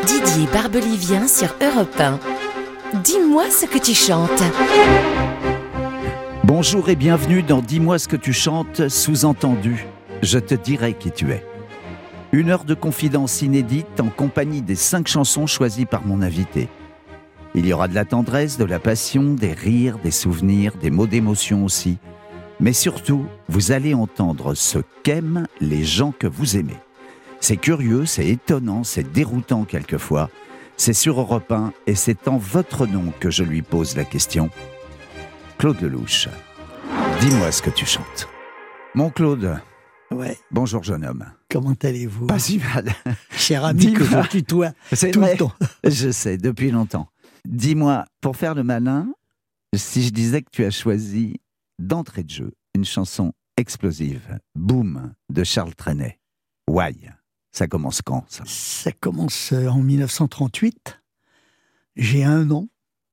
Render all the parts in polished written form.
Didier Barbelivien sur Europe 1. Dis-moi ce que tu chantes. Bonjour et bienvenue dans Dis-moi ce que tu chantes, sous-entendu. Je te dirai qui tu es. Une heure de confidence inédite en compagnie des 5 chansons choisies par mon invité. Il y aura de la tendresse, de la passion, des rires, des souvenirs, des mots d'émotion aussi. Mais surtout, vous allez entendre ce qu'aiment les gens que vous aimez. C'est curieux, c'est étonnant, c'est déroutant quelquefois. C'est sur Europe 1 et c'est en votre nom que je lui pose la question. Claude Lelouch, dis-moi ce que tu chantes. Mon Claude, ouais. Bonjour jeune homme. Comment allez-vous? Pas si mal. Cher ami que je tutoie C'est tout vrai. le temps. Je sais, depuis longtemps. Dis-moi, pour faire le malin, si je disais que tu as choisi d'entrée de jeu une chanson explosive, Boom, de Charles Trenet. Why? Ça commence quand, ça? Ça commence en 1938. J'ai 1 an.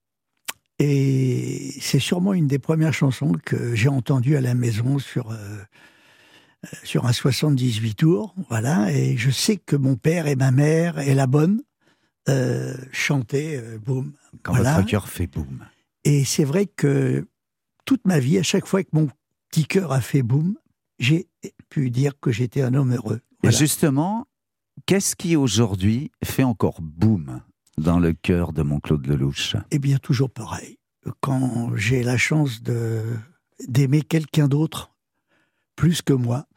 Et c'est sûrement une des premières chansons que j'ai entendues à la maison sur un 78 tours. Voilà. Et je sais que mon père et ma mère et la bonne chantaient Boom. Quand voilà. votre cœur fait boum. Et c'est vrai que toute ma vie, à chaque fois que mon petit cœur a fait boum, j'ai pu dire que j'étais un homme heureux. Voilà. Et justement, qu'est-ce qui aujourd'hui fait encore boum dans le cœur de mon Claude Lelouch? Eh bien, toujours pareil. Quand j'ai la chance d'aimer quelqu'un d'autre plus que moi,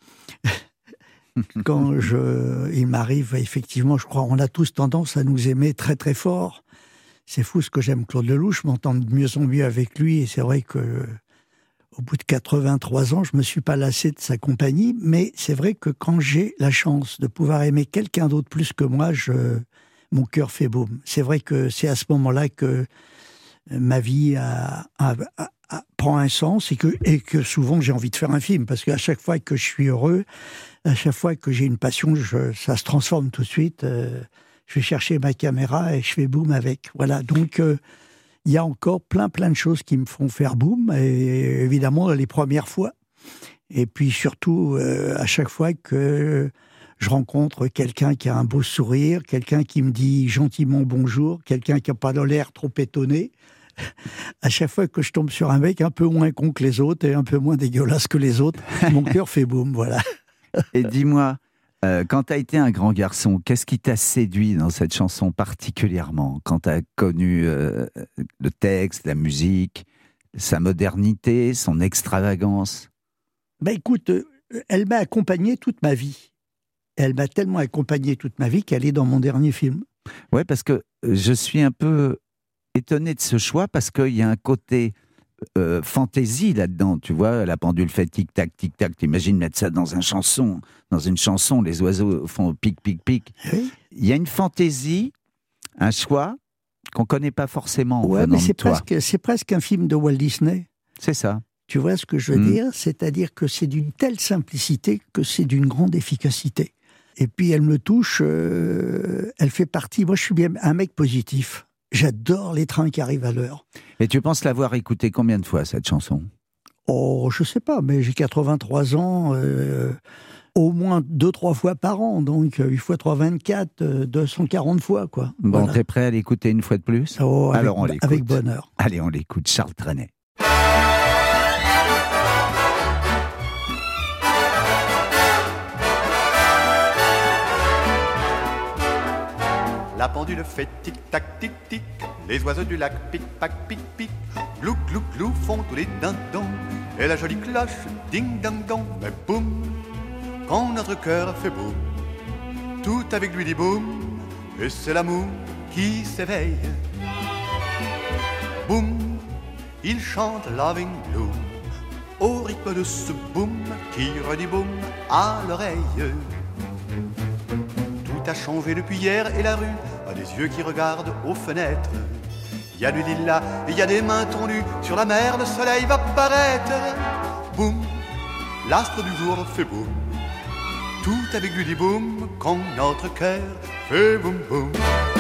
il m'arrive, effectivement, je crois, on a tous tendance à nous aimer très très fort. C'est fou ce que j'aime Claude Lelouch, je m'entends de mieux en mieux avec lui, et c'est vrai que au bout de 83 ans, je me suis pas lassé de sa compagnie, mais c'est vrai que quand j'ai la chance de pouvoir aimer quelqu'un d'autre plus que moi, mon cœur fait boum. C'est vrai que c'est à ce moment-là que ma vie prend un sens et que souvent j'ai envie de faire un film, parce qu'à chaque fois que je suis heureux, à chaque fois que j'ai une passion, ça se transforme tout de suite. Je vais chercher ma caméra et je fais boum avec. Voilà, donc il y a encore plein de choses qui me font faire boum, et évidemment les premières fois. Et puis surtout, à chaque fois que je rencontre quelqu'un qui a un beau sourire, quelqu'un qui me dit gentiment bonjour, quelqu'un qui n'a pas l'air trop étonné. À chaque fois que je tombe sur un mec un peu moins con que les autres et un peu moins dégueulasse que les autres, mon cœur fait boum, voilà. Et dis-moi, quand tu as été un grand garçon, qu'est-ce qui t'a séduit dans cette chanson particulièrement? Quand tu as connu le texte, la musique, sa modernité, son extravagance? Ben écoute, elle m'a accompagné toute ma vie. Elle m'a tellement accompagné toute ma vie qu'elle est dans mon dernier film. Ouais, parce que je suis un peu étonné de ce choix, parce qu'il y a un côté fantaisie là-dedans, tu vois, la pendule fait tic-tac, tic-tac, t'imagines mettre ça dans une chanson, les oiseaux font pic, pic, pic. Oui. Il y a une fantaisie, un choix qu'on connaît pas forcément. Ouais, venant mais de c'est presque un film de Walt Disney. C'est ça. Tu vois ce que je veux dire? C'est-à-dire que c'est d'une telle simplicité que c'est d'une grande efficacité. Et puis elle me touche, elle fait partie... Moi, je suis bien un mec positif. J'adore les trains qui arrivent à l'heure. Et tu penses l'avoir écoutée combien de fois, cette chanson? Oh, je sais pas, mais j'ai 83 ans, au moins 2-3 fois par an, donc 8 fois 3, 24, 240 fois, quoi. Bon, Voilà. t'es prêt à l'écouter une fois de plus? Oh, Alors on l'écoute. avec bonheur. Allez, on l'écoute, Charles Trenet. La pendule fait tic-tac, tic-tic. Les oiseaux du lac pic-pac, pic-pic. Glou, glou, glou font tous les dindons. Et la jolie cloche ding-dang-dong. Mais boum, quand notre cœur fait boum, tout avec lui dit boum. Et c'est l'amour qui s'éveille. Boum, il chante Loving Blue au rythme de ce boum qui redit boum à l'oreille. Tout a changé depuis hier et la rue a des yeux qui regardent aux fenêtres. Il y a du lilas et il y a des mains tendues. Sur la mer, le soleil va paraître. Boum, l'astre du jour fait boum. Tout avec lui dit boum quand notre cœur fait boum boum.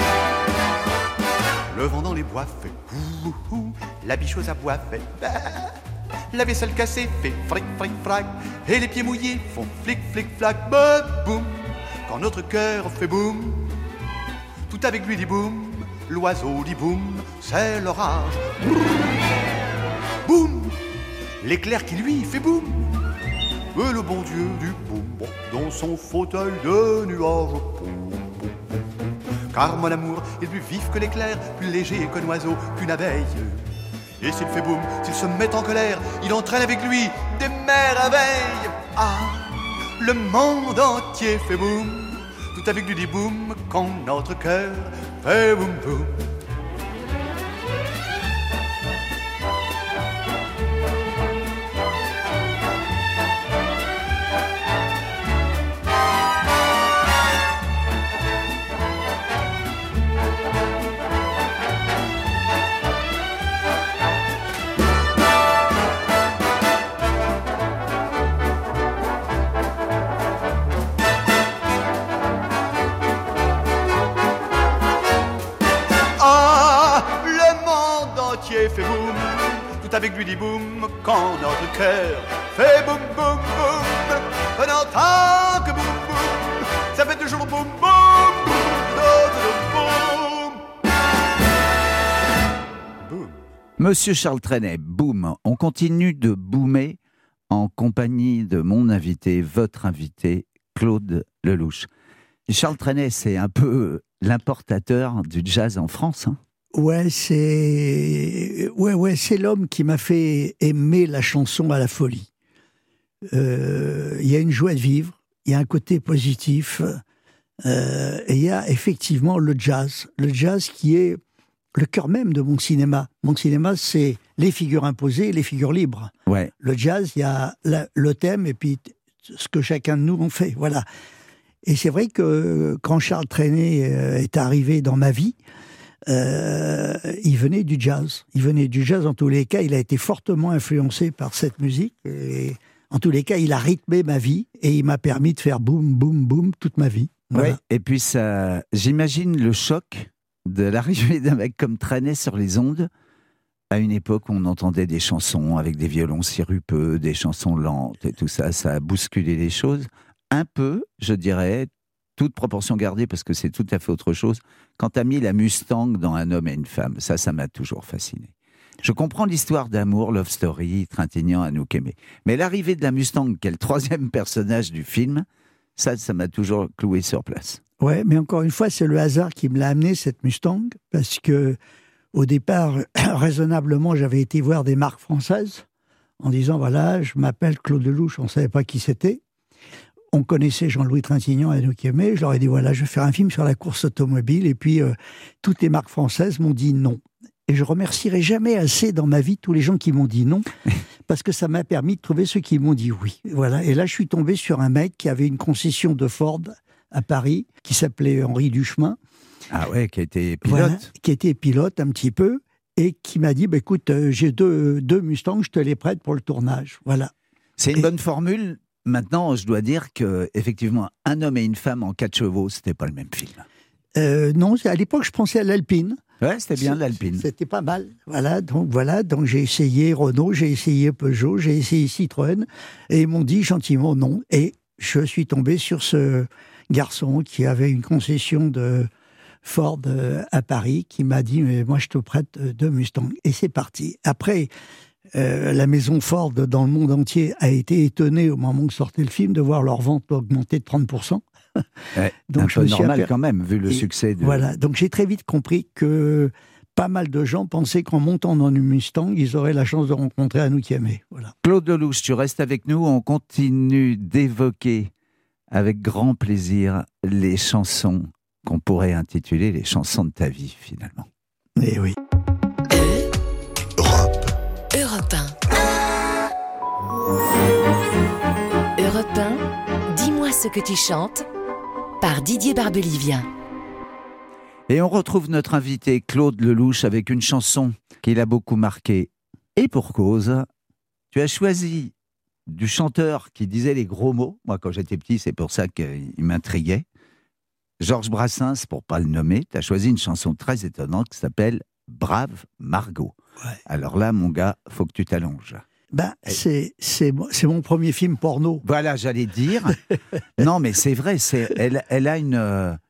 Le vent dans les bois fait hou hou hou. La bicheuse à bois fait bah. La vaisselle cassée fait fric fric frac. Et les pieds mouillés font flic flic flac. Bah, boum, quand notre cœur fait boum. tout avec lui dit boum, l'oiseau dit boum, c'est l'orage. Boum, l'éclair qui lui fait boum. Et le bon Dieu du boum, dans son fauteuil de nuage. Boum, boum, boum. Car mon amour est plus vif que l'éclair, plus léger qu'un oiseau, qu'une abeille. Et s'il fait boum, s'il se met en colère, il entraîne avec lui des merveilles. Ah, le monde entier fait boum, tout avec lui dit boum, quand notre cœur fait boum boum. Fait boum, tout avec lui dit boum, quand notre cœur fait boum boum boum, on entend que boum boum, ça fait toujours boum boum boum, boum. Monsieur Charles Trenet, boum, on continue de boomer en compagnie de mon invité, votre invité, Claude Lelouch. Charles Trenet, c'est un peu l'importateur du jazz en France, hein. Ouais, c'est l'homme qui m'a fait aimer la chanson à la folie. Il y a une joie de vivre, il y a un côté positif, et il y a effectivement le jazz qui est le cœur même de mon cinéma. Mon cinéma, c'est les figures imposées et les figures libres. Ouais. Le jazz, il y a le thème et puis ce que chacun de nous en fait, voilà. Et c'est vrai que quand Charles Trenet est arrivé dans ma vie, il venait du jazz. Il venait du jazz en tous les cas. Il a été fortement influencé par cette musique. Et en tous les cas, il a rythmé ma vie et il m'a permis de faire boum, boum, boum toute ma vie. Voilà. Ouais. Et puis ça, j'imagine le choc de l'arrivée d'un mec comme Trenet sur les ondes à une époque où on entendait des chansons avec des violons sirupeux, des chansons lentes et tout ça. Ça a bousculé les choses un peu, je dirais. Toute proportion gardée, parce que c'est tout à fait autre chose. Quand tu as mis la Mustang dans Un homme et une femme, ça m'a toujours fasciné. Je comprends l'histoire d'amour, love story, Trintignant, Anouk Aimée. Mais l'arrivée de la Mustang, qui est le troisième personnage du film, ça m'a toujours cloué sur place. Ouais, mais encore une fois, c'est le hasard qui me l'a amené, cette Mustang, parce que au départ, raisonnablement, j'avais été voir des marques françaises en disant, voilà, je m'appelle Claude Lelouch, on ne savait pas qui c'était. On connaissait Jean-Louis Trintignant et Anouk Aimée. Je leur ai dit, voilà, je vais faire un film sur la course automobile. Et puis, toutes les marques françaises m'ont dit non. Et je remercierai jamais assez dans ma vie tous les gens qui m'ont dit non, parce que ça m'a permis de trouver ceux qui m'ont dit oui. Voilà. Et là, je suis tombé sur un mec qui avait une concession de Ford à Paris, qui s'appelait Henri Duchemin. Ah ouais, qui a été pilote. Voilà, qui était pilote un petit peu, et qui m'a dit, bah, écoute, j'ai deux Mustangs, je te les prête pour le tournage. Voilà. C'est une bonne formule. Maintenant, je dois dire que effectivement, Un homme et une femme en 4 chevaux, c'était pas le même film. Non, à l'époque, je pensais à l'Alpine. Ouais, c'était bien l'Alpine. C'était pas mal. Donc j'ai essayé Renault, j'ai essayé Peugeot, j'ai essayé Citroën, et ils m'ont dit gentiment non. Et je suis tombé sur ce garçon qui avait une concession de Ford à Paris, qui m'a dit, mais moi je te prête 2 Mustangs. Et c'est parti. Après, la maison Ford dans le monde entier a été étonnée au moment où sortait le film de voir leur vente augmenter de 30%. Ouais, donc un peu normal quand même, vu le succès. Voilà, donc j'ai très vite compris que pas mal de gens pensaient qu'en montant dans une Mustang, ils auraient la chance de rencontrer Anouk Aimée. Voilà. Claude Lelouch, tu restes avec nous, on continue d'évoquer avec grand plaisir les chansons qu'on pourrait intituler les chansons de ta vie, finalement. Eh oui. Europe 1. Europe 1, dis-moi ce que tu chantes, par Didier Barbelivien. Et on retrouve notre invité Claude Lelouch avec une chanson qui l'a beaucoup marqué. Et pour cause, tu as choisi du chanteur qui disait les gros mots. Moi, quand j'étais petit, c'est pour ça qu'il m'intriguait. Georges Brassens, pour pas le nommer, tu as choisi une chanson très étonnante qui s'appelle « Brave Margot ». Ouais. Alors là, mon gars, faut que tu t'allonges. Ben, c'est mon premier film porno. Voilà, j'allais dire. Non, mais c'est vrai, elle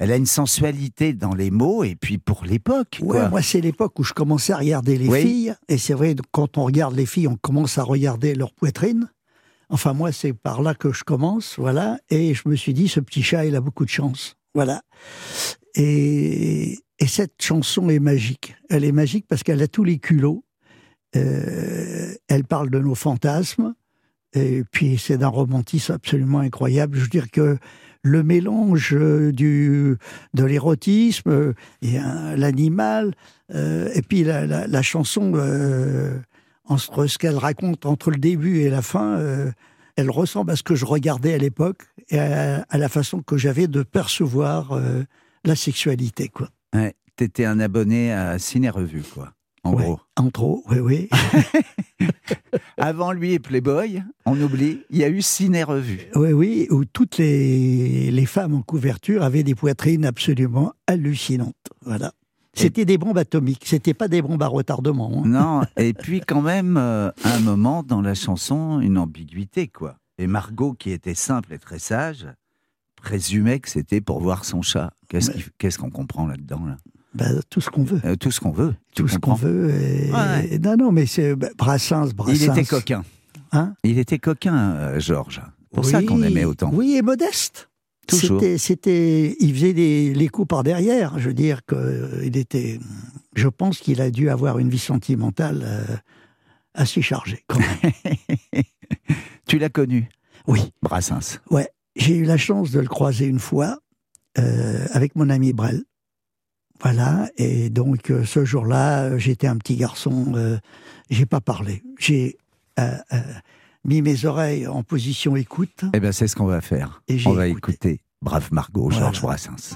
Elle a une sensualité dans les mots, et puis pour l'époque. Ouais, quoi. moi, c'est l'époque où je commençais à regarder les filles. Et c'est vrai, quand on regarde les filles, on commence à regarder leur poitrine. Enfin, moi, c'est par là que je commence, voilà. Et je me suis dit, ce petit chat, il a beaucoup de chance. Voilà. Et cette chanson est magique. Elle est magique parce qu'elle a tous les culots. Elle parle de nos fantasmes. Et puis, c'est d'un romantisme absolument incroyable. Je veux dire que le mélange de l'érotisme et l'animal, et puis la chanson, entre ce qu'elle raconte entre le début et la fin, elle ressemble à ce que je regardais à l'époque et à la façon que j'avais de percevoir la sexualité, quoi. Ouais, t'étais un abonné à Ciné Revue, quoi, en gros. En gros, oui. Avant lui et Playboy, on oublie, il y a eu Ciné Revue. Oui, où toutes les femmes en couverture avaient des poitrines absolument hallucinantes, voilà. C'était des bombes atomiques, c'était pas des bombes à retardement. Hein. Non, et puis quand même, à un moment dans la chanson, une ambiguïté, quoi. Et Margot, qui était simple et très sage, présumait que c'était pour voir son chat. Qu'est-ce qu'on comprend là-dedans, là tout ce qu'on veut. Tout ce qu'on veut. Tout ce qu'on veut. Non, mais c'est Brassens. Il était coquin. Hein? Il était coquin, Georges. Pour ça qu'on aimait autant. Oui, et modeste. Toujours. Il faisait les coups par derrière. Je veux dire qu'il était. Je pense qu'il a dû avoir une vie sentimentale assez chargée, quand même. Tu l'as connu? Oui. Brassens. Ouais. J'ai eu la chance de le croiser une fois avec mon ami Brel. Voilà. Et donc, ce jour-là, j'étais un petit garçon. J'ai pas parlé. J'ai mis mes oreilles en position écoute. Eh bien, c'est ce qu'on va faire. On va écouter Brave Margot, Georges Brassens.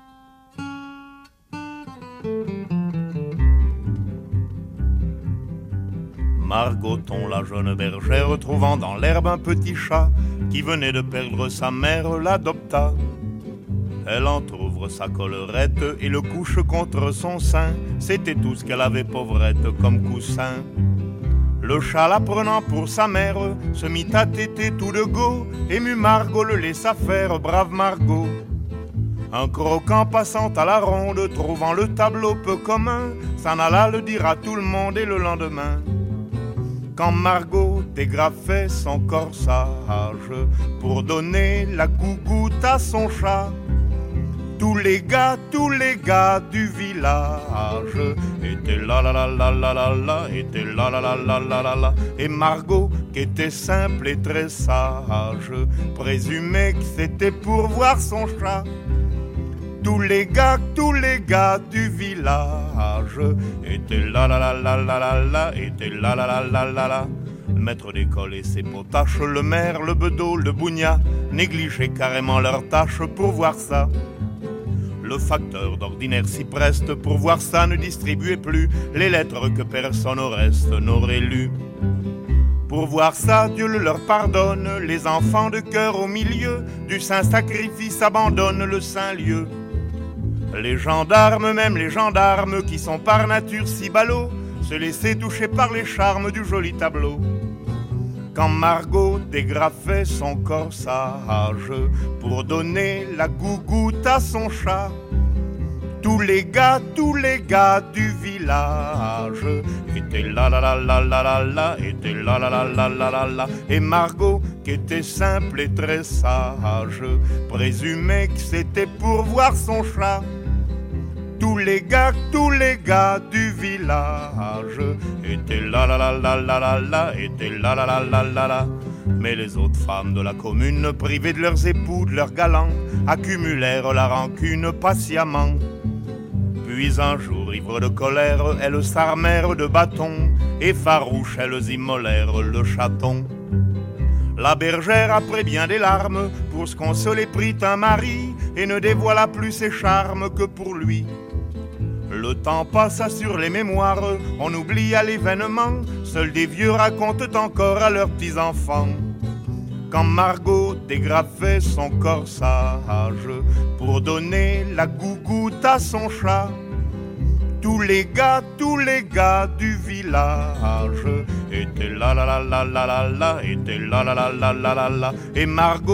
Margoton, la jeune bergère, trouvant dans l'herbe un petit chat qui venait de perdre sa mère, l'adopta. Elle entr'ouvre sa collerette et le couche contre son sein. C'était tout ce qu'elle avait, pauvrette, comme coussin. Le chat, la prenant pour sa mère, se mit à téter tout de go. Ému Margot le laissa faire, brave Margot. Un croquant passant à la ronde, trouvant le tableau peu commun, s'en alla le dire à tout le monde et le lendemain. Quand Margot dégrafait son corsage pour donner la gougoute à son chat, tous les gars du village étaient là la la la la la la, étaient là la la la la la la. Et Margot, qui était simple et très sage, présumait que c'était pour voir son chat. Tous les gars du village étaient là la la la la la la, étaient là la la la la la. Le maître d'école et ses potaches, le maire, le bedeau, le bougna, négligeaient carrément leurs tâches pour voir ça. Le facteur d'ordinaire s'y preste pour voir ça, ne distribuait plus les lettres que personne au reste n'aurait lues. Pour voir ça, Dieu le leur pardonne, les enfants de cœur au milieu du saint sacrifice abandonnent le saint lieu. Les gendarmes, même les gendarmes qui sont par nature si ballots, se laissaient toucher par les charmes du joli tableau. Quand Margot dégrafait son corsage pour donner la gougoute à son chat, tous les gars du village étaient là la la la la la la, étaient là la la la la la la. Et Margot, qui était simple et très sage, présumait que c'était pour voir son chat. Tous les gars du village étaient là la la la la la la, étaient là la la la la la. Mais les autres femmes de la commune, privées de leurs époux, de leurs galants, accumulèrent la rancune patiemment. Puis un jour, ivres de colère, elles s'armèrent de bâtons, et farouches, elles immolèrent le chaton. La bergère, après bien des larmes, pour se consoler prit un mari, et ne dévoila plus ses charmes que pour lui. Le temps passa sur les mémoires, on oublia l'événement, seuls des vieux racontent encore à leurs petits-enfants. Quand Margot dégrafait son corsage pour donner la gougoute à son chat, tous les gars du village étaient là la la la la la la, étaient là la la la la la la. Et Margot, qui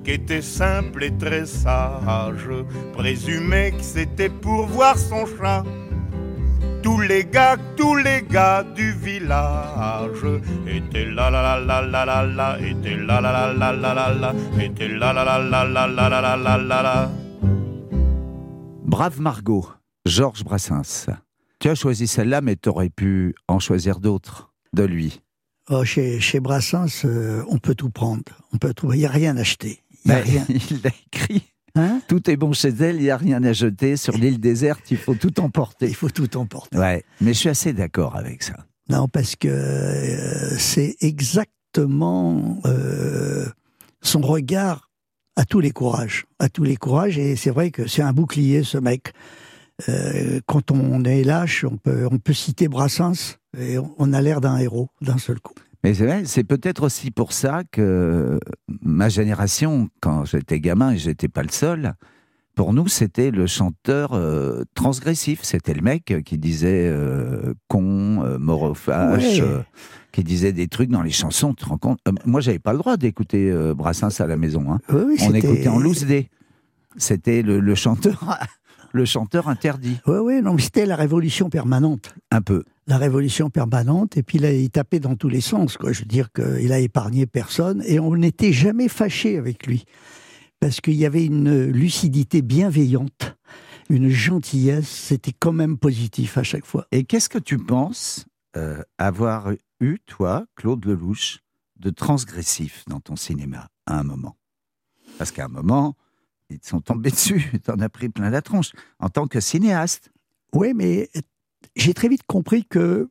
était simple et très sage, présumait que c'était pour voir son chat. Tous les gars du village étaient là la la la la la la, étaient là la la la la la la, étaient là la la la la la la la la la. Brave Margot, Georges Brassens. Tu as choisi celle-là, mais tu aurais pu en choisir d'autres de lui. Oh, chez Brassens, on peut tout prendre. Il n'y a rien à acheter. Il l'a écrit. Hein? Tout est bon chez elle, il n'y a rien à jeter. Sur l'île déserte, il faut tout emporter. Il faut tout emporter. Ouais, mais je suis assez d'accord avec ça. Non, parce que c'est exactement son regard à tous les courages. À tous les courages, et c'est vrai que c'est un bouclier, ce mec. Quand on est lâche, on peut citer Brassens, et on a l'air d'un héros, d'un seul coup. Mais c'est vrai, c'est peut-être aussi pour ça que ma génération, quand j'étais gamin, et j'étais pas le seul, pour nous, c'était le chanteur transgressif. C'était le mec qui disait con, morofache, qui disait des trucs dans les chansons. Tu te rends compte ? Moi, j'avais pas le droit d'écouter Brassens à la maison. Hein. Oui, on écoutait en loose day. C'était le chanteur... Le chanteur interdit. Oui, non, mais c'était la révolution permanente. Un peu. La révolution permanente, et puis là, il tapait dans tous les sens, quoi. Je veux dire qu'il a épargné personne, et on n'était jamais fâché avec lui. Parce qu'il y avait une lucidité bienveillante, une gentillesse, c'était quand même positif à chaque fois. Et qu'est-ce que tu penses avoir eu, toi, Claude Lelouch, de transgressif dans ton cinéma, à un moment ? Parce qu'à un moment... Ils te sont tombés dessus, t'en as pris plein la tronche, en tant que cinéaste. Oui, mais j'ai très vite compris que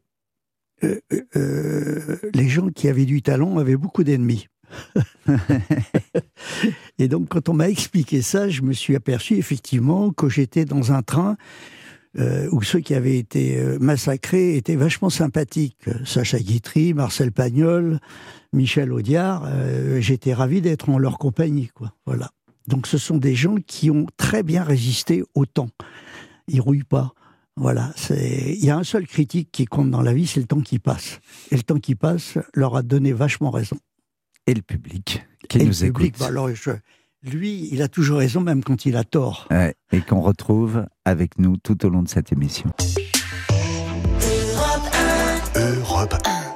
les gens qui avaient du talent avaient beaucoup d'ennemis. Et donc, quand on m'a expliqué ça, je me suis aperçu effectivement que j'étais dans un train où ceux qui avaient été massacrés étaient vachement sympathiques. Sacha Guitry, Marcel Pagnol, Michel Audiard, j'étais ravi d'être en leur compagnie, quoi. Voilà. Donc ce sont des gens qui ont très bien résisté au temps. Ils rouillent pas. Voilà. Il y a un seul critique qui compte dans la vie, c'est le temps qui passe. Et le temps qui passe leur a donné vachement raison. Et le public qui nous écoute. Bah alors, lui, il a toujours raison, même quand il a tort. Ouais, et qu'on retrouve avec nous tout au long de cette émission. Europe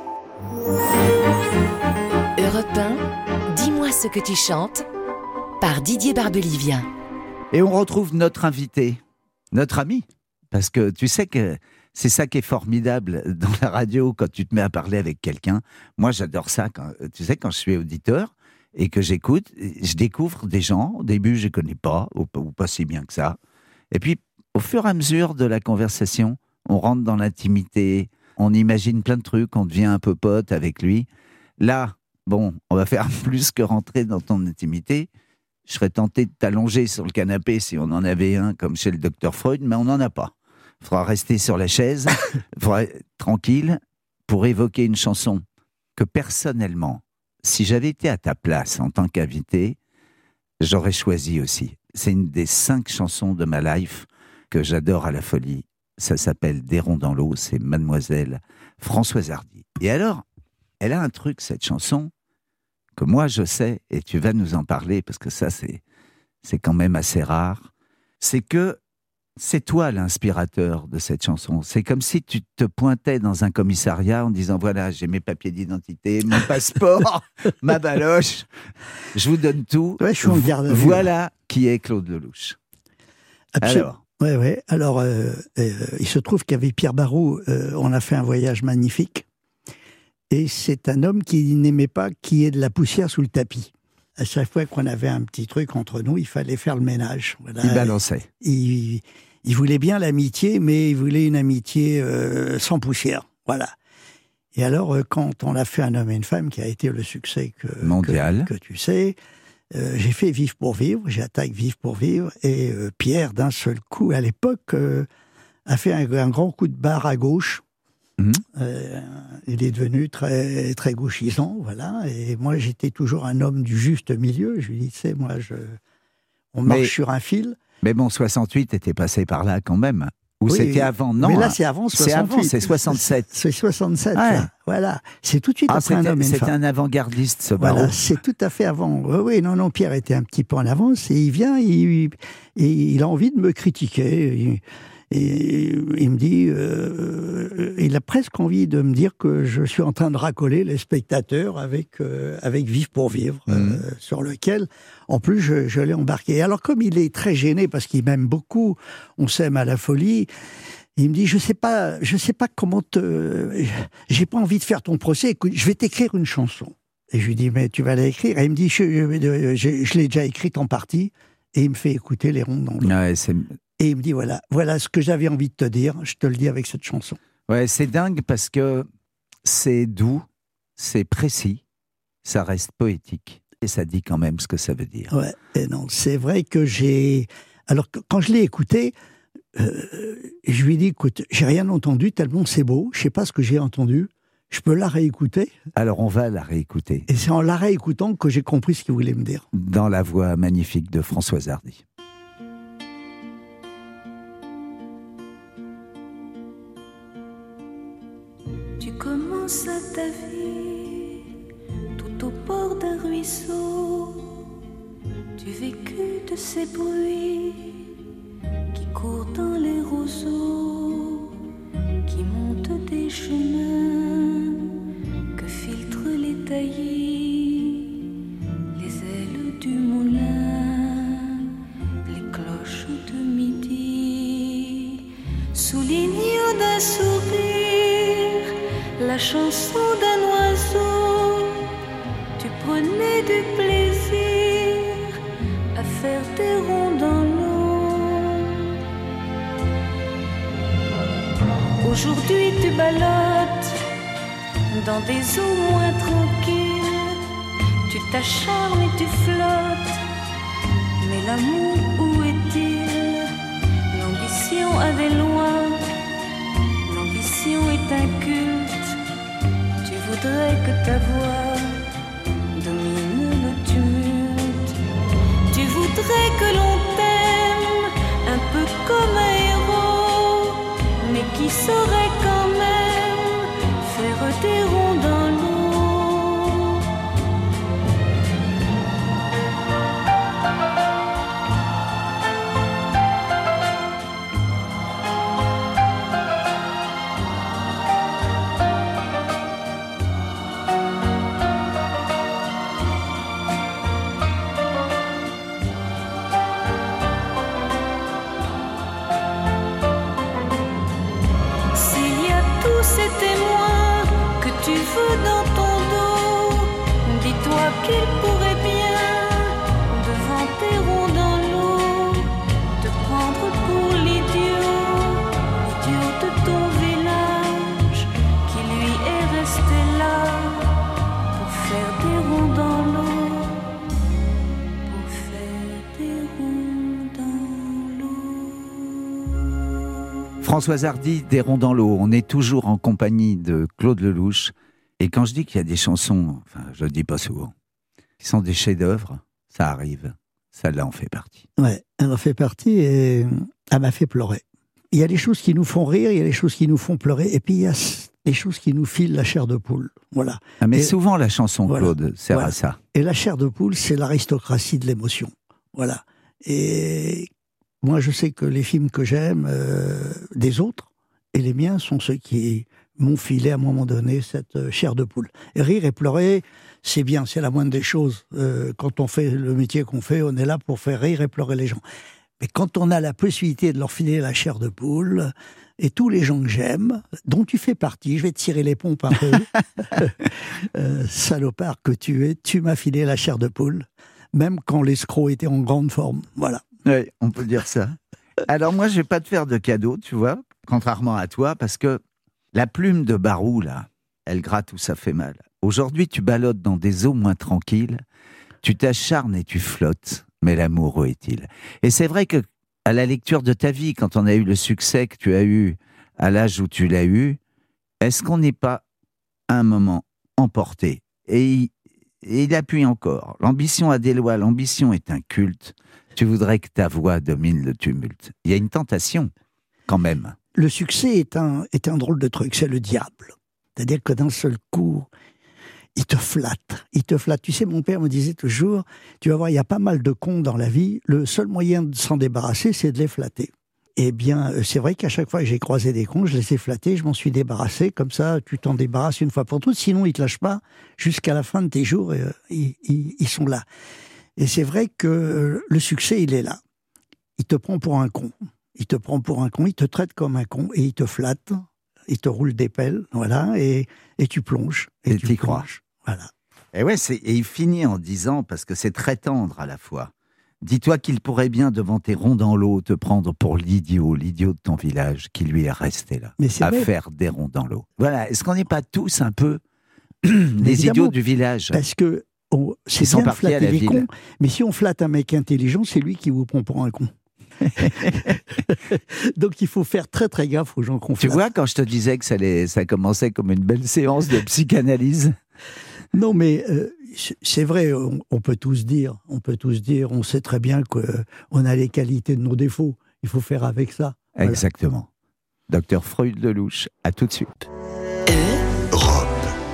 1, dis-moi ce que tu chantes, par Didier Barbelivien. Et on retrouve notre invité, notre ami, parce que tu sais que c'est ça qui est formidable dans la radio, quand tu te mets à parler avec quelqu'un. Moi, j'adore ça, tu sais, quand je suis auditeur et que j'écoute, je découvre des gens. Au début, je ne connais pas, ou pas si bien que ça. Et puis, au fur et à mesure de la conversation, on rentre dans l'intimité, on imagine plein de trucs, on devient un peu pote avec lui. Là, bon, on va faire plus que rentrer dans ton intimité. Je serais tenté de t'allonger sur le canapé si on en avait un, comme chez le docteur Freud, mais on n'en a pas. Il faudra rester sur la chaise, il faudra être tranquille pour évoquer une chanson que personnellement, si j'avais été à ta place en tant qu'invité, j'aurais choisi aussi. C'est une des 5 chansons de ma life que j'adore à la folie. Ça s'appelle Des ronds dans l'eau, c'est Mademoiselle Françoise Hardy. Et alors, elle a un truc, cette chanson, que moi je sais, et tu vas nous en parler, parce que ça c'est quand même assez rare, c'est que c'est toi l'inspirateur de cette chanson. C'est comme si tu te pointais dans un commissariat en disant, voilà, j'ai mes papiers d'identité, mon passeport, ma baloche, je vous donne tout. Ouais, je suis en garde à vue. Voilà qui est Claude Lelouch. Absolument. Alors, il se trouve qu'avec Pierre Barrault, on a fait un voyage magnifique. Et c'est un homme qui n'aimait pas qu'il y ait de la poussière sous le tapis. À chaque fois qu'on avait un petit truc entre nous, il fallait faire le ménage. Voilà. Il balançait. Il voulait bien l'amitié, mais il voulait une amitié sans poussière. Voilà. Et alors, quand on a fait Un homme et une femme, qui a été le succès mondial que tu sais, j'ai fait Vivre pour vivre, j'ai attaqué Vivre pour vivre, et Pierre, d'un seul coup, à l'époque, a fait un grand coup de barre à gauche. Il est devenu très, très gauchisant, voilà. Et moi, j'étais toujours un homme du juste milieu. Je lui dis, tu sais, moi, on marche sur un fil. Mais bon, 68 était passé par là quand même. Ou Oui, c'était avant? Non. mais là, c'est avant 68. C'est avant, c'est 67. C'est 67, Ouais. là. Voilà. C'est tout de suite après un homme et une C'était femme. un avant-gardiste, ce Barrault. Voilà, c'est tout à fait avant. Oui, non, Pierre était un petit peu en avance et il vient, il a envie de me critiquer. Et il me dit, il a presque envie de me dire que je suis en train de racoler les spectateurs avec Vivre pour vivre, sur lequel, en plus, je l'ai embarqué. Alors, comme il est très gêné parce qu'il m'aime beaucoup, on s'aime à la folie. Il me dit, je sais pas comment j'ai pas envie de faire ton procès. Écoute, je vais t'écrire une chanson. Et je lui dis, mais tu vas l'écrire. Et il me dit, je l'ai déjà écrite en partie. Et il me fait écouter Les Ronds dans l'eau. Ouais, Et il me dit, voilà ce que j'avais envie de te dire, je te le dis avec cette chanson. ouais, c'est dingue parce que c'est doux, c'est précis, ça reste poétique. Et ça dit quand même ce que ça veut dire. Ouais, et non, c'est vrai que alors, quand je l'ai écouté, je lui ai dit, écoute, j'ai rien entendu tellement c'est beau, je sais pas ce que j'ai entendu, je peux la réécouter. Alors on va la réécouter. Et c'est en la réécoutant que j'ai compris ce qu'il voulait me dire. Dans la voix magnifique de Françoise Hardy. Tu commences ta vie tout au bord d'un ruisseau. Tu vécus de ces bruits qui courent dans les roseaux, qui montent des chemins que filtrent les taillis, les ailes du moulin, les cloches de midi, soulignant d'un sourire la chanson d'un oiseau. Tu prenais du plaisir à faire des ronds dans l'eau. Aujourd'hui tu ballottes dans des eaux moins tranquilles. Tu t'acharnes et tu flottes, mais l'amour où est-il? L'ambition avait loin, l'ambition est un culte. Tu voudrais que ta voix domine le tumulte. Tu voudrais que l'on t'aime un peu comme un héros, mais qui saurait quand même faire des ronds dans l'eau. Ces témoins que tu veux dans ton dos, dis-toi qu'ils pourraient bien, devant tes ronds dans l'eau, te prendre pour l'idiot de ton village, qui lui est resté là pour faire des ronds dans l'eau, pour faire des ronds dans l'eau. Françoise Hardy, Des ronds dans l'eau. On est toujours en compagnie de Claude Lelouch. Et quand je dis qu'il y a des chansons, enfin, je le dis pas souvent, qui sont des chefs-d'œuvre, ça arrive. Celle-là en fait partie. Ouais, elle en fait partie et elle m'a fait pleurer. Il y a des choses qui nous font rire, il y a des choses qui nous font pleurer, et puis il y a des choses qui nous filent la chair de poule. Voilà. Ah, mais et souvent la chanson, voilà, Claude, sert voilà. à ça. Et la chair de poule, c'est l'aristocratie de l'émotion. Voilà. Et moi, je sais que les films que j'aime des autres, et les miens, sont ceux qui m'ont filé à un moment donné cette chair de poule. Et rire et pleurer, c'est bien, c'est la moindre des choses. Quand on fait le métier qu'on fait, on est là pour faire rire et pleurer les gens. Mais quand on a la possibilité de leur filer la chair de poule, et tous les gens que j'aime, dont tu fais partie, je vais te tirer les pompes un peu, salopard que tu es, tu m'as filé la chair de poule, même quand l'escroc était en grande forme. Voilà. Oui, on peut dire ça. Alors moi, je vais pas te faire de cadeau, tu vois, contrairement à toi, parce que la plume de Barou, là, elle gratte où ça fait mal. Aujourd'hui, tu ballottes dans des eaux moins tranquilles, tu t'acharnes et tu flottes, mais l'amour, où est-il? Et c'est vrai que, à la lecture de ta vie, quand on a eu le succès que tu as eu à l'âge où tu l'as eu, est-ce qu'on n'est pas, à un moment, emporté? Et il appuie encore. L'ambition a des lois, l'ambition est un culte. Tu voudrais que ta voix domine le tumulte. Il y a une tentation. quand même. Le succès est un drôle de truc, c'est le diable. C'est-à-dire que d'un seul coup, il te flatte. Tu sais, mon père me disait toujours, tu vas voir, il y a pas mal de cons dans la vie, le seul moyen de s'en débarrasser, c'est de les flatter. Eh bien, c'est vrai qu'à chaque fois que j'ai croisé des cons, je les ai flattés, je m'en suis débarrassé, comme ça, tu t'en débarrasses une fois pour toutes, sinon ils te lâchent pas, jusqu'à la fin de tes jours, ils sont là. Et c'est vrai que le succès, il est là. Il te prend pour un con. Il te traite comme un con, et il te flatte, il te roule des pelles, voilà, et tu plonges. Et tu y crois. Voilà. Et et il finit en disant, parce que c'est très tendre à la fois, dis-toi qu'il pourrait bien, devant tes ronds dans l'eau, te prendre pour l'idiot de ton village, qui lui est resté là, à faire des ronds dans l'eau. Voilà, est-ce qu'on n'est pas tous un peu les idiots du village? Parce que c'est bien de flatter les cons, mais si on flatte un mec intelligent, c'est lui qui vous prend pour un con. Donc il faut faire très très gaffe aux gens qu'on flatte. Tu vois, quand je te disais que ça commençait comme une belle séance de psychanalyse. Non, mais c'est vrai, on peut tous dire, on sait très bien qu'on a les qualités de nos défauts. Il faut faire avec ça. Voilà. Exactement. Docteur Freud Lelouch, à tout de suite. Europe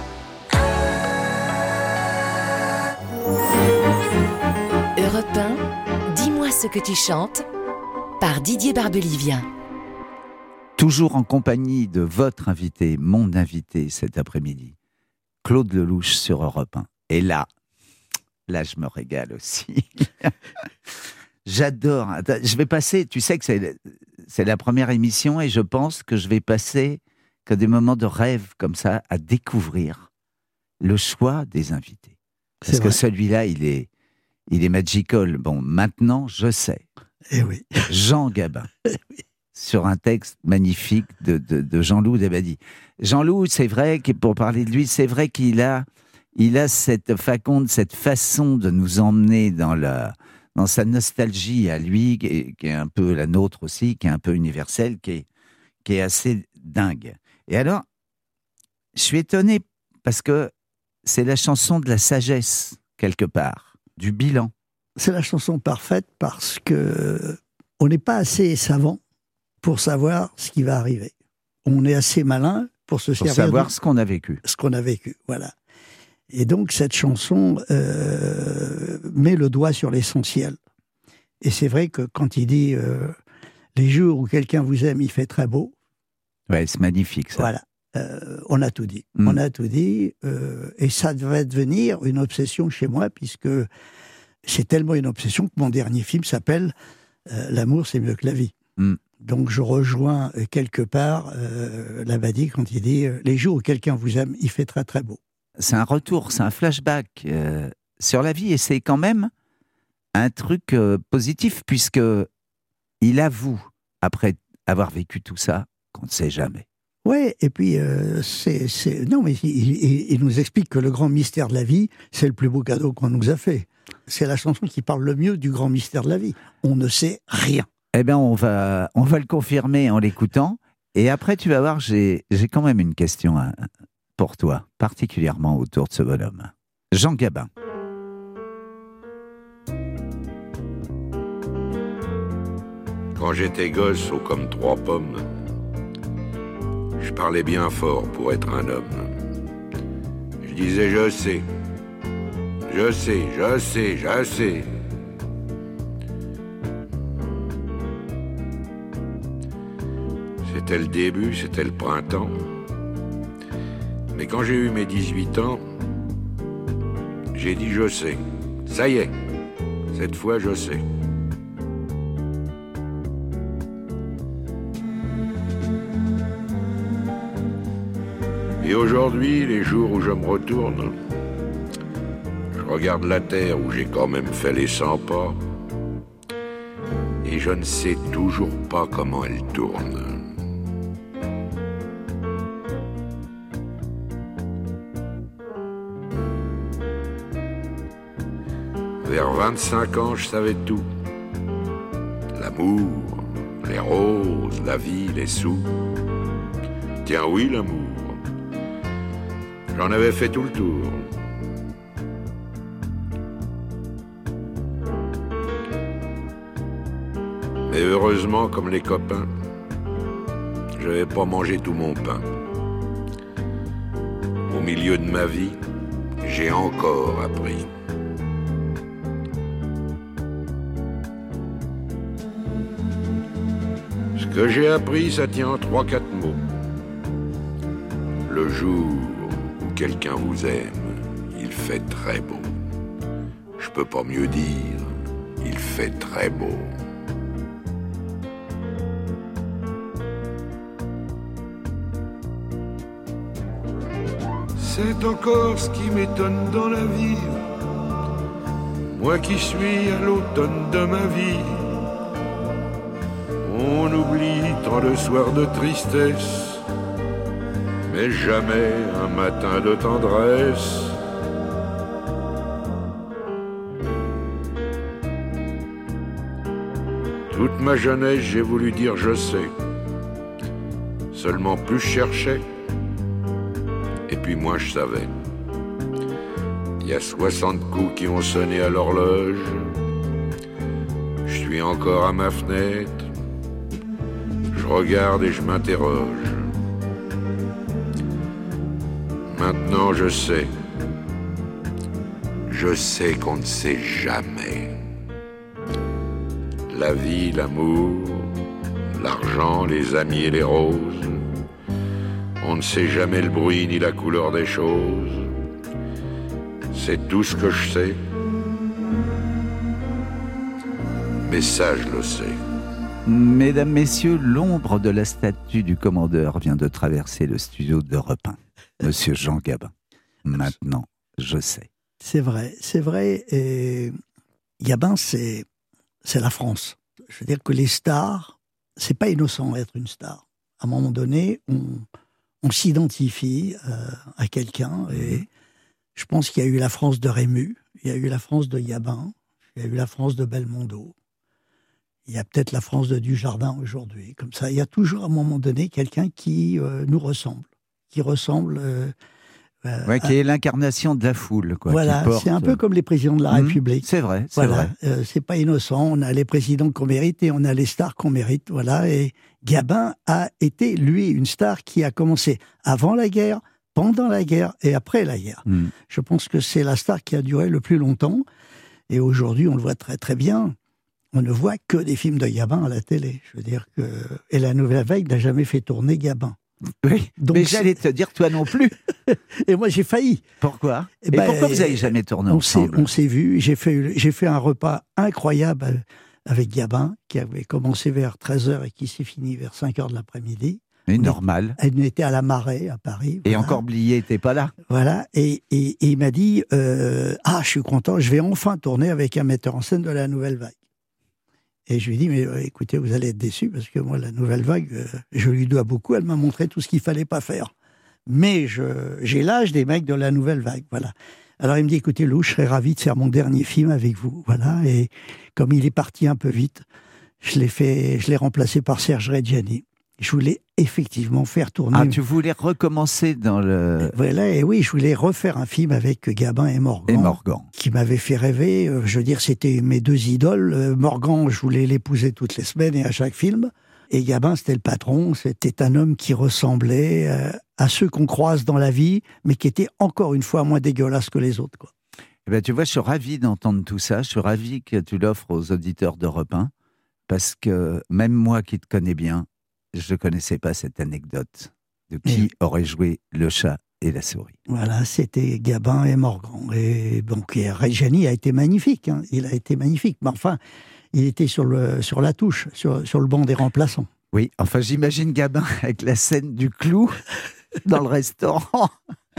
1, dis-moi ce que tu chantes, par Didier Barbelivien. Toujours en compagnie de votre invité, mon invité cet après-midi, Claude Lelouch sur Europe 1. Et là, je me régale aussi. J'adore. Je vais passer, tu sais que c'est la première émission et je pense que je vais passer que des moments de rêve comme ça à découvrir le choix des invités. Parce que celui-là, il est magical. Bon, maintenant, je sais. Eh oui. Jean Gabin. Sur un texte magnifique de Jean-Loup Dabadi. Jean-Loup, c'est vrai que pour parler de lui, c'est vrai qu'il a cette faconde, cette façon de nous emmener dans sa nostalgie à lui, qui est un peu la nôtre aussi, qui est un peu universelle, qui est assez dingue. Et alors, je suis étonné parce que c'est la chanson de la sagesse, quelque part, du bilan. C'est la chanson parfaite parce que on n'est pas assez savant pour savoir ce qui va arriver. On est assez malin pour se servir savoir ce qu'on a vécu. Ce qu'on a vécu, voilà. Et donc cette chanson met le doigt sur l'essentiel. Et c'est vrai que quand il dit les jours où quelqu'un vous aime, il fait très beau. Ouais, c'est magnifique ça. Voilà, on a tout dit. On a tout dit, et ça devait devenir une obsession chez moi, puisque c'est tellement une obsession que mon dernier film s'appelle L'amour, c'est mieux que la vie. Donc je rejoins quelque part Labadie quand il dit les jours où quelqu'un vous aime, il fait très très beau. C'est un retour, c'est un flashback sur la vie, et c'est quand même un truc positif, puisque il avoue, après avoir vécu tout ça, qu'on ne sait jamais. Ouais, et puis non, mais il nous explique que le grand mystère de la vie, c'est le plus beau cadeau qu'on nous a fait. C'est la chanson qui parle le mieux du grand mystère de la vie. On ne sait rien. Eh bien, on va le confirmer en l'écoutant. Et après, tu vas voir, j'ai quand même une question pour toi, particulièrement autour de ce bonhomme. Jean Gabin. Quand j'étais gosse, haut comme 3 pommes, je parlais bien fort pour être un homme. Je disais je sais. C'était le début, c'était le printemps. Mais quand j'ai eu mes 18 ans, j'ai dit je sais. Ça y est, cette fois je sais. Et aujourd'hui, les jours où je me retourne, je regarde la terre où j'ai quand même fait les 100 pas, et je ne sais toujours pas comment elle tourne. Vers 25 ans, je savais tout. L'amour, les roses, la vie, les sous. Tiens oui, l'amour. J'en avais fait tout le tour. Mais heureusement, comme les copains, je vais pas manger tout mon pain. Au milieu de ma vie, j'ai encore appris. Ce que j'ai appris, ça tient en 3-4 mots. Le jour où quelqu'un vous aime, il fait très beau. Je peux pas mieux dire, il fait très beau. C'est encore ce qui m'étonne dans la vie. Moi qui suis à l'automne de ma vie. On oublie tant de soirs de tristesse, mais jamais un matin de tendresse. Toute ma jeunesse, j'ai voulu dire je sais. Seulement plus je cherchais, et puis moins je savais. Il y a 60 coups qui ont sonné à l'horloge. Je suis encore à ma fenêtre. Je regarde et je m'interroge. Maintenant je sais. Je sais qu'on ne sait jamais. La vie, l'amour, l'argent, les amis et les roses. On ne sait jamais le bruit ni la couleur des choses. C'est tout ce que je sais. Mais ça, je le sais. Mesdames, messieurs, l'ombre de la statue du commandeur vient de traverser le studio d'Europe 1. Monsieur Jean Gabin. Maintenant, je sais. C'est vrai. Et Gabin, c'est la France. Je veux dire que les stars, c'est pas innocent d'être une star. À un moment donné, on s'identifie à quelqu'un. Et je pense qu'il y a eu la France de Rému, il y a eu la France de Gabin, il y a eu la France de Belmondo. Il y a peut-être la France de Dujardin aujourd'hui. Comme ça, il y a toujours à un moment donné quelqu'un qui nous ressemble, qui ressemble. Qui est l'incarnation de la foule, quoi. Voilà, qui porte... c'est un peu comme les présidents de la République. C'est vrai, voilà, c'est pas innocent. On a les présidents qu'on mérite et on a les stars qu'on mérite. Voilà, et Gabin a été, lui, une star qui a commencé avant la guerre, pendant la guerre et après la guerre. Je pense que c'est la star qui a duré le plus longtemps. Et aujourd'hui, on le voit très très bien. On ne voit que des films de Gabin à la télé. Je veux dire que... Et la Nouvelle Vague n'a jamais fait tourner Gabin. Oui, donc mais j'allais te dire, toi non plus. Et moi, j'ai failli. Pourquoi ? Pourquoi vous n'avez jamais tourné ensemble ? On s'est vus. J'ai fait un repas incroyable avec Gabin, qui avait commencé vers 13h et qui s'est fini vers 5h de l'après-midi. Mais normal. Elle était à la Marais, à Paris. Et encore Blier n'était pas là. Voilà. Et il m'a dit, je suis content, je vais enfin tourner avec un metteur en scène de la Nouvelle Vague. Et je lui ai dit, mais écoutez, vous allez être déçus, parce que moi, la Nouvelle Vague, je lui dois beaucoup, elle m'a montré tout ce qu'il fallait pas faire. Mais j'ai l'âge des mecs de la Nouvelle Vague, voilà. Alors il me dit, écoutez Lou, je serais ravi de faire mon dernier film avec vous, voilà. Et comme il est parti un peu vite, je l'ai remplacé par Serge Reggiani. Je voulais effectivement faire tourner... Ah, tu voulais recommencer dans le... Voilà, et oui, je voulais refaire un film avec Gabin et Morgan. Qui m'avait fait rêver. Je veux dire, c'était mes deux idoles. Morgan, je voulais l'épouser toutes les semaines et à chaque film. Et Gabin, c'était le patron. C'était un homme qui ressemblait à ceux qu'on croise dans la vie, mais qui était encore une fois moins dégueulasse que les autres, quoi. Eh ben, tu vois, je suis ravi d'entendre tout ça. Je suis ravi que tu l'offres aux auditeurs d'Europe 1, parce que même moi qui te connais bien, je ne connaissais pas cette anecdote de qui aurait joué le chat et la souris. Voilà, c'était Gabin et Morgan. Et donc, Reggiani a été magnifique. Hein. Il a été magnifique. Mais enfin, il était sur la touche, sur le banc des remplaçants. Oui, enfin, j'imagine Gabin avec la scène du clou dans le restaurant.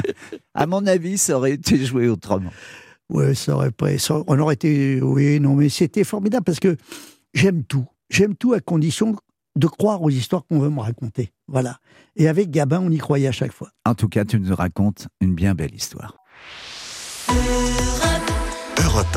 À mon avis, ça aurait été joué autrement. Oui, on aurait été... Oui, non, mais c'était formidable parce que j'aime tout. J'aime tout à condition de croire aux histoires qu'on veut me raconter. Voilà. Et avec Gabin, on y croyait à chaque fois. En tout cas, tu nous racontes une bien belle histoire. Europe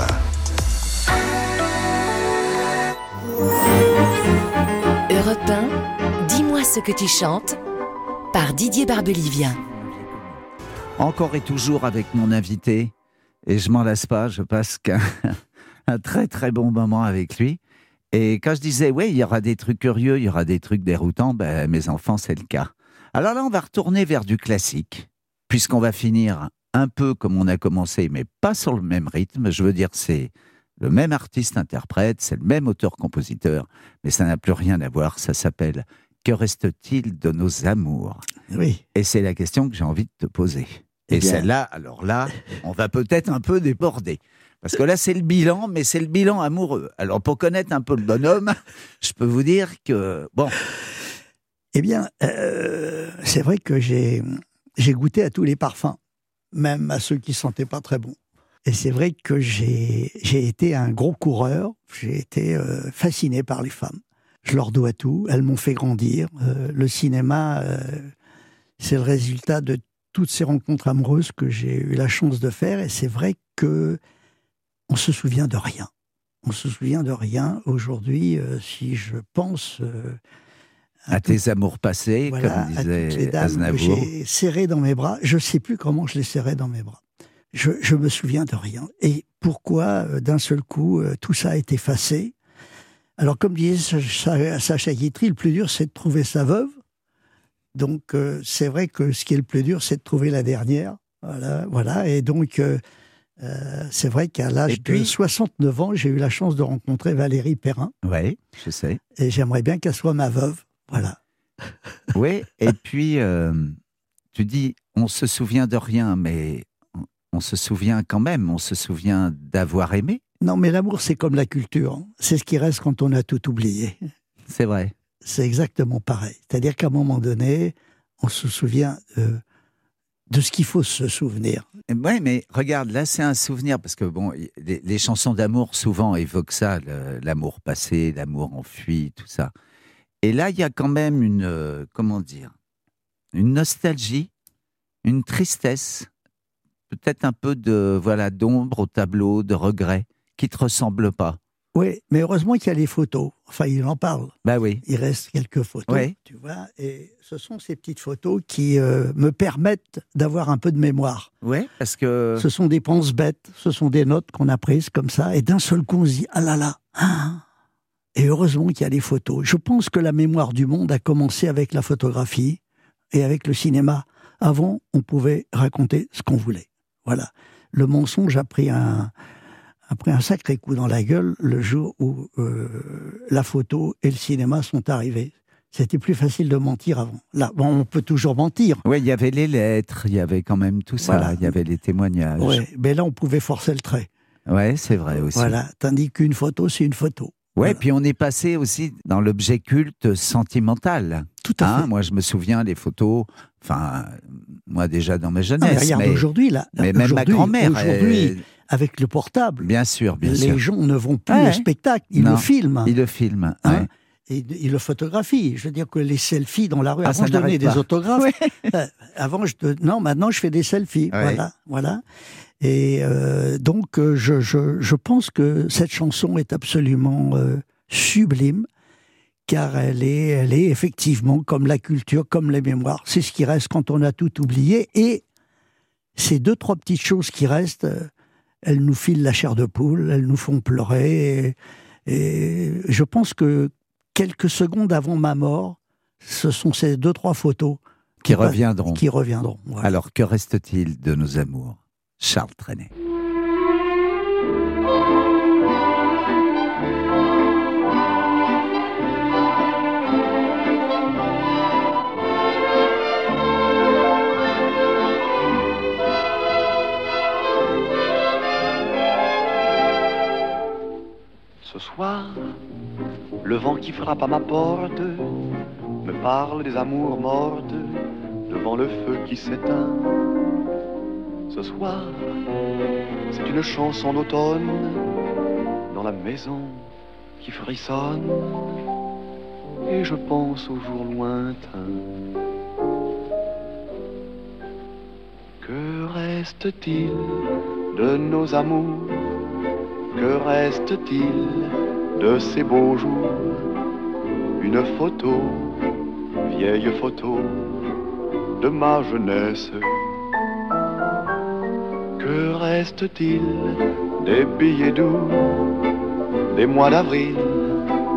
1, dis-moi ce que tu chantes, par Didier Barbelivien. Encore et toujours avec mon invité, et je m'en lasse pas, je passe un très très bon moment avec lui. Et quand je disais, oui, il y aura des trucs curieux, il y aura des trucs déroutants, ben, mes enfants, c'est le cas. Alors là, on va retourner vers du classique, puisqu'on va finir un peu comme on a commencé, mais pas sur le même rythme. Je veux dire, c'est le même artiste-interprète, c'est le même auteur-compositeur, mais ça n'a plus rien à voir. Ça s'appelle « Que reste-t-il de nos amours ?» Oui. Et c'est la question que j'ai envie de te poser. Eh Et bien... celle-là, alors là, on va peut-être un peu déborder. Parce que là, c'est le bilan, mais c'est le bilan amoureux. Alors, pour connaître un peu le bonhomme, je peux vous dire que, bon... Eh bien, c'est vrai que j'ai goûté à tous les parfums, même à ceux qui sentaient pas très bon. Et c'est vrai que j'ai été un gros coureur, j'ai été fasciné par les femmes. Je leur dois tout, elles m'ont fait grandir. Le cinéma, c'est le résultat de toutes ces rencontres amoureuses que j'ai eu la chance de faire. Et c'est vrai que on se souvient de rien. On se souvient de rien. Aujourd'hui, si je pense... à tes amours passés, voilà, comme disait à toutes les dames Aznavour. que j'ai serrées dans mes bras. Je ne sais plus comment je les serrais dans mes bras. Je me souviens de rien. Et pourquoi, d'un seul coup, tout ça a été effacé? Alors, comme disait Sacha Guitry, le plus dur, c'est de trouver sa veuve. Donc, c'est vrai que ce qui est le plus dur, c'est de trouver la dernière. Voilà. Et donc, c'est vrai qu'à l'âge de 69 ans, j'ai eu la chance de rencontrer Valérie Perrin. Oui, je sais. Et j'aimerais bien qu'elle soit ma veuve. Voilà. Oui, et puis, tu dis, on se souvient de rien, mais on se souvient quand même, on se souvient d'avoir aimé. Non, mais l'amour, c'est comme la culture. Hein. C'est ce qui reste quand on a tout oublié. C'est vrai. C'est exactement pareil. C'est-à-dire qu'à un moment donné, on se souvient de ce qu'il faut se souvenir. Oui, mais regarde, là, c'est un souvenir, parce que bon, les chansons d'amour, souvent, évoquent ça, l'amour passé, l'amour enfui, tout ça. Et là, il y a quand même une, comment dire, une nostalgie, une tristesse, peut-être un peu de, voilà, d'ombre au tableau, de regret, qui te ressemble pas. Oui, mais heureusement qu'il y a les photos. Enfin, il en parle. Bah oui. Il reste quelques photos, oui. Tu vois. Et ce sont ces petites photos qui me permettent d'avoir un peu de mémoire. Oui, parce que... Ce sont des penses bêtes, ce sont des notes qu'on a prises comme ça, et d'un seul coup, on se dit, ah là là, hein. Et heureusement qu'il y a les photos. Je pense que la mémoire du monde a commencé avec la photographie et avec le cinéma. Avant, on pouvait raconter ce qu'on voulait. Voilà. Le mensonge a pris un sacré coup dans la gueule le jour où la photo et le cinéma sont arrivés. C'était plus facile de mentir avant. Là, bon, on peut toujours mentir. Oui, il y avait les lettres, il y avait quand même tout ça, voilà. Il y avait les témoignages. Oui, mais là, on pouvait forcer le trait. Oui, c'est vrai aussi. Voilà, tandis qu'une photo, c'est une photo. Oui, voilà. Puis on est passé aussi dans l'objet culte sentimental. Tout à fait. Moi, je me souviens des photos, enfin, moi déjà dans ma jeunesse. Non, mais regarde aujourd'hui, là. Mais même ma grand-mère. Aujourd'hui, avec le portable. Bien sûr, bien les sûr. Les gens ne vont plus au spectacle, ils le filment. Ils le filment, hein, et ils le photographient. Je veux dire que les selfies dans la rue, avant je donnais des autographes. Avant, non, maintenant je fais des selfies. Voilà. Et donc, je pense que cette chanson est absolument sublime, car elle est effectivement comme la culture, comme les mémoires. C'est ce qui reste quand on a tout oublié. Et ces 2-3 petites choses qui restent, elles nous filent la chair de poule, elles nous font pleurer. Et je pense que quelques secondes avant ma mort, ce sont ces 2-3 photos qui reviendront. Voilà. Alors, que reste-t-il de nos amours ? Charles Trenet. Ce soir, le vent qui frappe à ma porte me parle des amours mortes devant le feu qui s'éteint. Ce soir, c'est une chanson d'automne dans la maison qui frissonne, et je pense aux jours lointains. Que reste-t-il de nos amours? Que reste-t-il de ces beaux jours? Une photo, vieille photo de ma jeunesse. Que reste-t-il des billets doux, des mois d'avril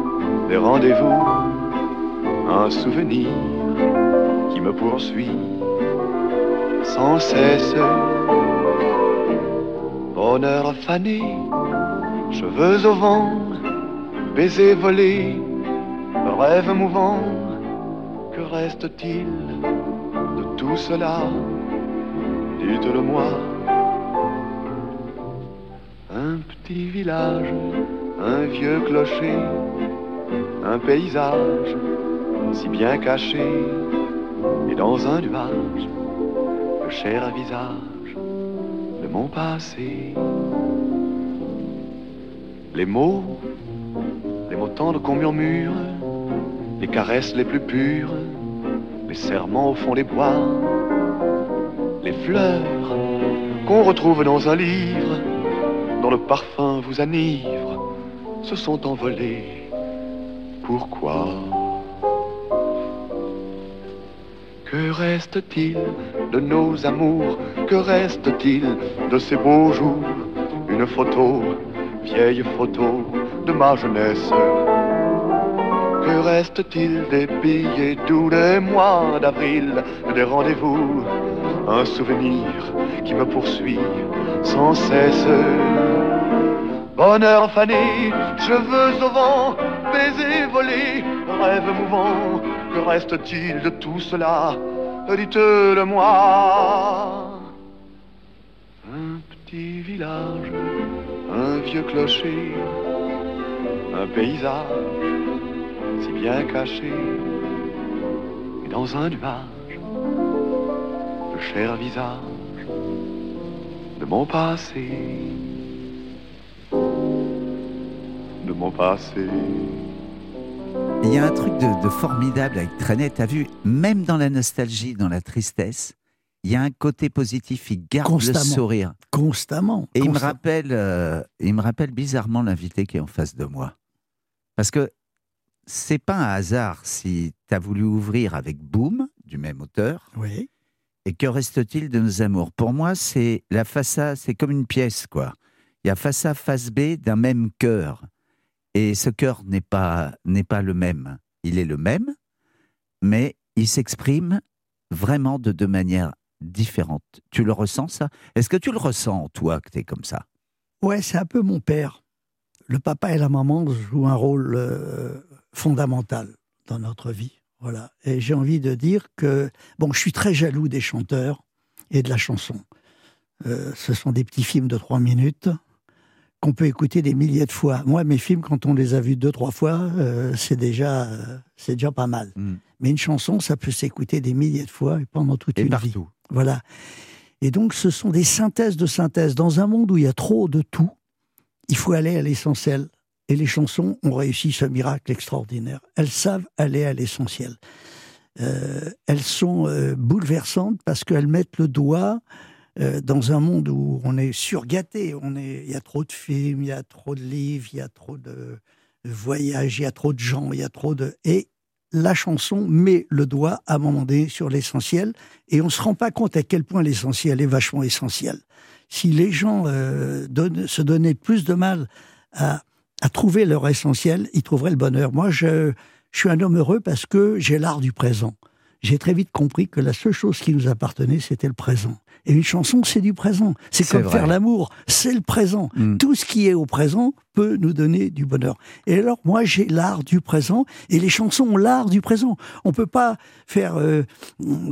des rendez-vous, un souvenir qui me poursuit sans cesse. Bonheur fané, cheveux au vent, baisers volés, rêve mouvant, que reste-t-il de tout cela? Dites-le-moi. Un petit village, un vieux clocher, un paysage si bien caché, et dans un nuage, le cher visage de mon passé. Les mots tendres qu'on murmure, les caresses les plus pures, les serments au fond des bois, les fleurs qu'on retrouve dans un livre, dont le parfum vous enivre, se sont envolés. Pourquoi? Que reste-t-il de nos amours? Que reste-t-il de ces beaux jours? Une photo, vieille photo de ma jeunesse. Que reste-t-il des billets doux des mois d'avril, des rendez-vous? Un souvenir qui me poursuit sans cesse. Bonheur fané, cheveux au vent, baisers volés, rêve mouvant. Que reste-t-il de tout cela? Dites-le-moi. Un petit village, un vieux clocher, un paysage si bien caché, et dans un nuage, le cher visage de mon passé, de mon passé. Il y a un truc de formidable avec Trenet, t'as vu, même dans la nostalgie, dans la tristesse, il y a un côté positif, il garde le sourire. Constamment. Et il me rappelle bizarrement l'invité qui est en face de moi. Parce que c'est pas un hasard si tu as voulu ouvrir avec Boom, du même auteur. Oui. Et que reste-t-il de nos amours? Pour moi, c'est la face A, c'est comme une pièce, quoi. Il y a face A, face B d'un même cœur. Et ce cœur n'est pas le même. Il est le même, mais il s'exprime vraiment de deux manières différentes. Tu le ressens, ça? Est-ce que tu le ressens, toi, que tu es comme ça? Ouais, c'est un peu mon père. Le papa et la maman jouent un rôle fondamental dans notre vie. Voilà. Et j'ai envie de dire que, bon, je suis très jaloux des chanteurs et de la chanson. Ce sont des petits films de 3 minutes qu'on peut écouter des milliers de fois. Moi, mes films, quand on les a vus 2-3 fois, c'est déjà pas mal. Mais une chanson, ça peut s'écouter des milliers de fois et pendant toute une vie. Voilà. Et donc, ce sont des synthèses de synthèses. Dans un monde où il y a trop de tout, il faut aller à l'essentiel. Et les chansons ont réussi ce miracle extraordinaire. Elles savent aller à l'essentiel. Elles sont bouleversantes parce qu'elles mettent le doigt dans un monde où on est surgâté. Il y a trop de films, il y a trop de livres, il y a trop de voyages, il y a trop de gens, il y a trop de... Et la chanson met le doigt à un moment donné sur l'essentiel. Et on ne se rend pas compte à quel point l'essentiel est vachement essentiel. Si les gens se donnaient plus de mal à trouver leur essentiel, ils trouveraient le bonheur. Moi, je suis un homme heureux parce que j'ai l'art du présent. J'ai très vite compris que la seule chose qui nous appartenait, c'était le présent. Et une chanson, c'est du présent. C'est comme faire l'amour, c'est le présent. Tout ce qui est au présent peut nous donner du bonheur. Et alors, moi, j'ai l'art du présent, et les chansons ont l'art du présent. On peut pas faire on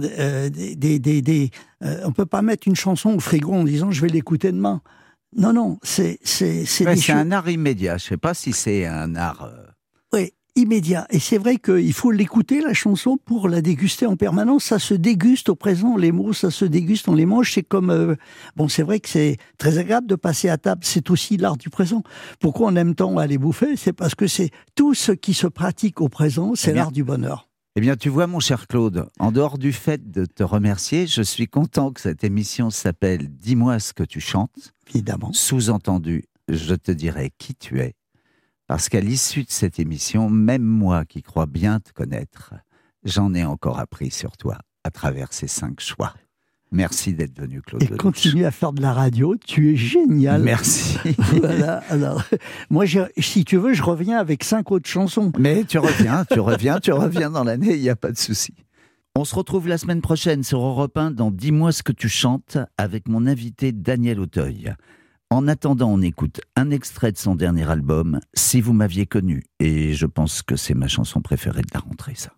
peut pas mettre une chanson au frigo en disant « je vais l'écouter demain ». Non, c'est un art immédiat. Je sais pas si c'est un art... Oui, immédiat. Et c'est vrai qu'il faut l'écouter, la chanson, pour la déguster en permanence. Ça se déguste au présent. Les mots, ça se déguste, on les mange. C'est comme... Bon, c'est vrai que c'est très agréable de passer à table. C'est aussi l'art du présent. Pourquoi on aime tant aller bouffer? C'est parce que c'est tout ce qui se pratique au présent, c'est l'art du bonheur. Eh bien, tu vois, mon cher Claude, en dehors du fait de te remercier, je suis content que cette émission s'appelle « Dis-moi ce que tu chantes ». Évidemment. Sous-entendu, je te dirai qui tu es. Parce qu'à l'issue de cette émission, même moi qui crois bien te connaître, j'en ai encore appris sur toi à travers ces 5 choix. Merci d'être venu, Claude Et Lelouch. continue à faire de la radio, tu es génial. Merci. Voilà, alors, moi, si tu veux, je reviens avec 5 autres chansons. Mais tu reviens dans l'année, il n'y a pas de souci. On se retrouve la semaine prochaine sur Europe 1 dans Dis-moi ce que tu chantes avec mon invité Daniel Auteuil. En attendant, on écoute un extrait de son dernier album, Si vous m'aviez connu. Et je pense que c'est ma chanson préférée de la rentrée, ça.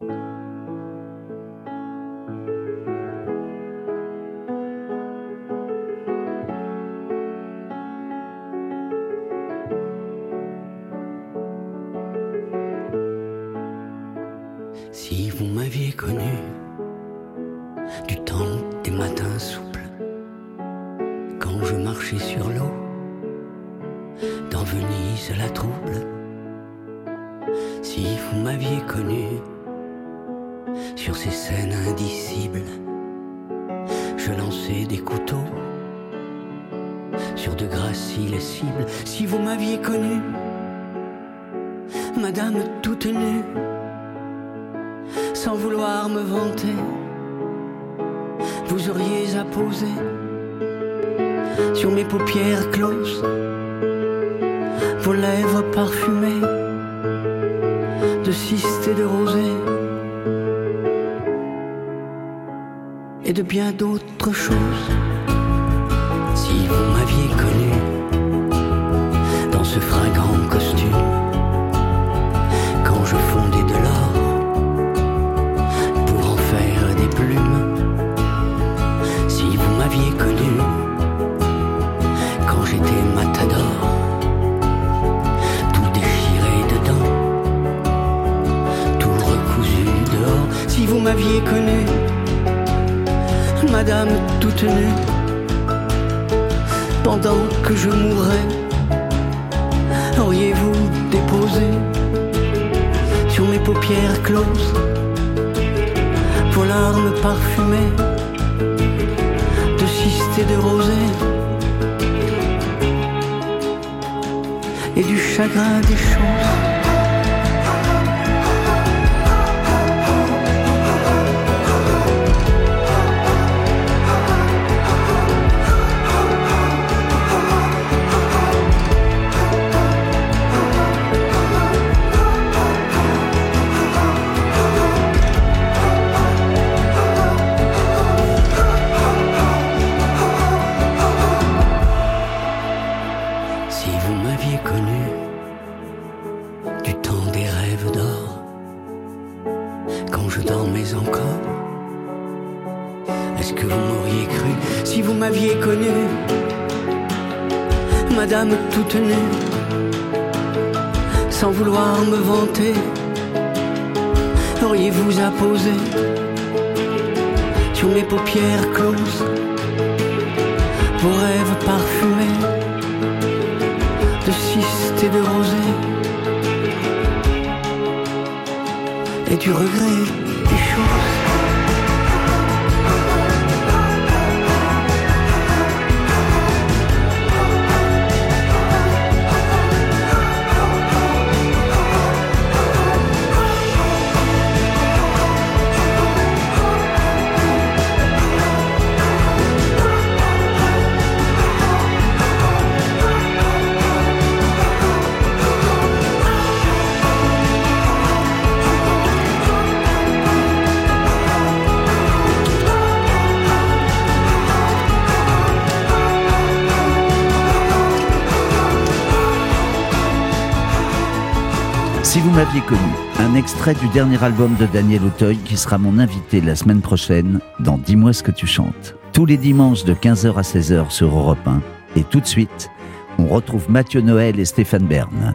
Si vous m'aviez connu du temps des matins souples, quand je marchais sur l'eau, dans Venise la trouble. Si vous m'aviez connu sur ces scènes indicibles, je lançais des couteaux sur de graciles les cibles. Si vous m'aviez connu, madame toute nue, sans vouloir me vanter, vous auriez apposé sur mes paupières closes vos lèvres parfumées de cystes et de rosée et de bien d'autres choses. Si vous m'aviez connu dans ce fringant costume, quand je fondais de l'or pour en faire des plumes. Si vous m'aviez connu quand j'étais matador, tout déchiré dedans, tout recousu dehors. Si vous m'aviez connu, madame toute nue, pendant que je mourrais, auriez-vous déposé sur mes paupières closes vos larmes parfumées de cystes et de rosée et du chagrin des choses. Si vous m'aviez connu du temps des rêves d'or, quand je dormais encore, est-ce que vous m'auriez cru? Si vous m'aviez connu, madame toute nue, sans vouloir me vanter, auriez-vous apposé sur mes paupières closes vos rêves parfumés de cystes et de rosée et du regret des choses. Si vous m'aviez connu, un extrait du dernier album de Daniel Auteuil qui sera mon invité la semaine prochaine dans Dis-moi ce que tu chantes. Tous les dimanches de 15h à 16h sur Europe 1. Et tout de suite, on retrouve Mathieu Noël et Stéphane Bern.